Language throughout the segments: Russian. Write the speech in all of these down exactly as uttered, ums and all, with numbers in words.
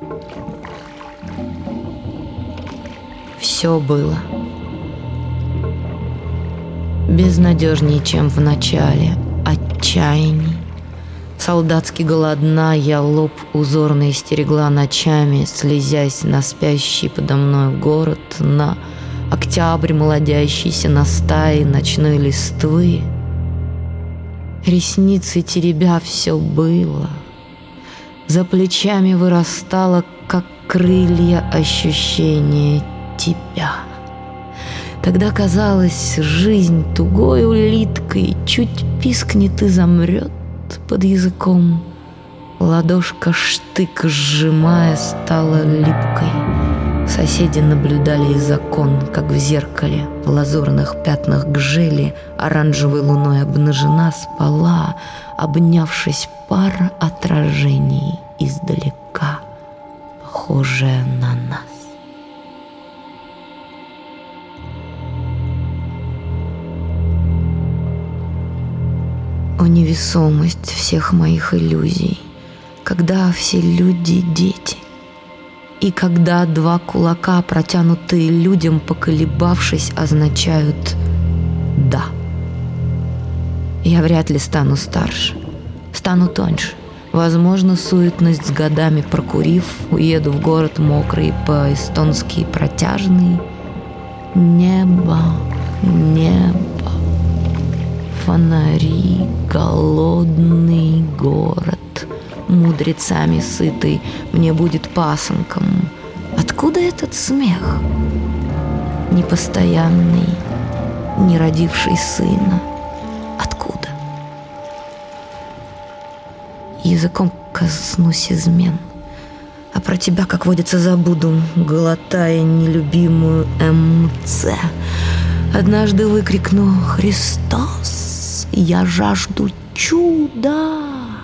Все было безнадежнее, чем в начале, отчаяний. Солдатски голодна, я лоб узорный стерегла ночами, слезясь на спящий подо мной город, на октябрь, молодящийся на стае ночной листвы. Ресницы теребя все было, за плечами вырастало, как крылья, ощущение тебя. Тогда казалось, жизнь тугой улиткой чуть пискнет и замрет под языком. Ладошка штык сжимая стала липкой. Соседи наблюдали из окон, как в зеркале в лазурных пятнах гжели оранжевой луной обнажена спала, обнявшись пара отражений издалека, похожая на нас. О, невесомость всех моих иллюзий, когда все люди — дети, и когда два кулака, протянутые людям, поколебавшись, означают «да». Я вряд ли стану старше, стану тоньше. Возможно, суетность с годами прокурив, уеду в город мокрый, по-эстонски протяжный. Небо, небо, фонари, голодный город, мудрецами сытый, мне будет пасынком. Откуда этот смех? Непостоянный, не родивший сына. Откуда? Языком коснусь измен, а про тебя, как водится, забуду, глотая нелюбимую МЦ. Однажды выкрикну: «Христос, я жажду чуда!»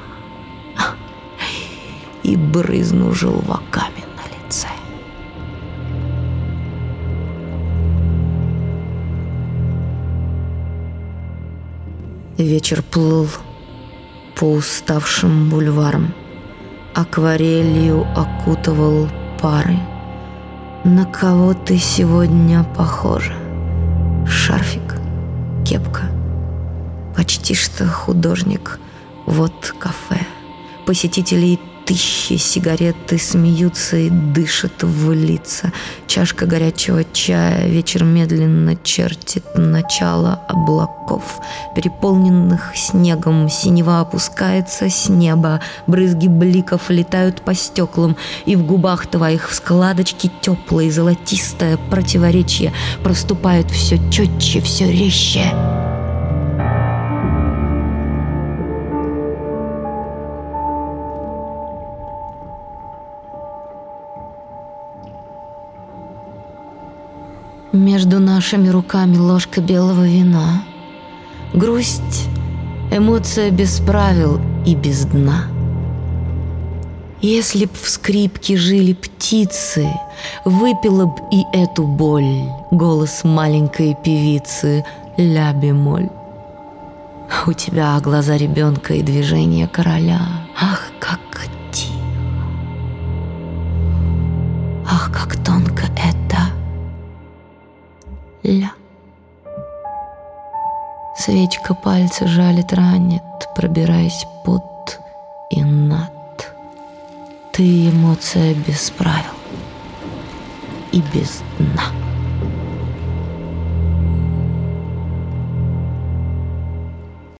и брызну желваками на лице. Вечер плыл по уставшим бульварам, акварелью окутывал пары. На кого ты сегодня похожа? Шарфик, кепка, почти что художник. Вот кафе, посетителей тысячи, сигареты смеются и дышат в лица. Чашка горячего чая, вечер медленно чертит начало облаков, переполненных снегом. Синева опускается с неба, брызги бликов летают по стеклам, и в губах твоих в складочке теплое золотистое противоречие проступает все четче, все резче. Между нашими руками ложка белого вина. Грусть — эмоция без правил и без дна. Если б в скрипке жили птицы, выпила б и эту боль голос маленькой певицы ля бемоль. У тебя глаза ребенка и движения короля. Ах, как тихо! Ах, как тонко это! Ля. Свечка пальцы жалит, ранит, пробираясь под и над. Ты эмоция без правил и без дна.